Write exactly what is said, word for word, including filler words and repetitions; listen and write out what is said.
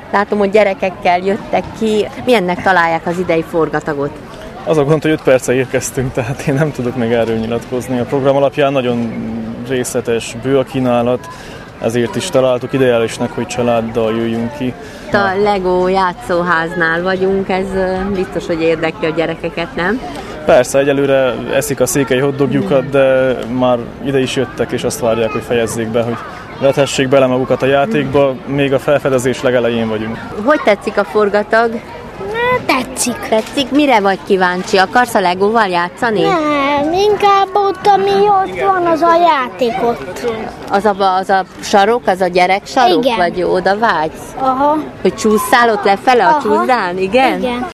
Látom, hogy gyerekekkel jöttek ki. Milyennek találják az idei forgatagot? Az a gond, hogy öt perce érkeztünk, tehát én nem tudok még erről nyilatkozni. A program alapján nagyon részletes, bő a kínálat, ezért is találtuk ideálisnak, hogy családdal jöjjünk ki. A Lego játszóháznál vagyunk, ez biztos, hogy érdekli a gyerekeket, nem? Persze, egyelőre eszik a székely hotdogjukat, de már ide is jöttek, és azt várják, hogy fejezzék be, hogy vethessék bele magukat a játékba, még a felfedezés legelején vagyunk. Hogy tetszik a forgatag? Tetszik. Tetszik? Mire vagy kíváncsi? Akarsz a Legóval játszani? Nem, inkább ott, ami ott van, az a játék ott. Az a, az a sarok, az a gyerek sarok? Igen. Vagy oda vágysz? Aha. Hogy csúszszál ott lefele a Aha. csúszdán? Igen? Igen.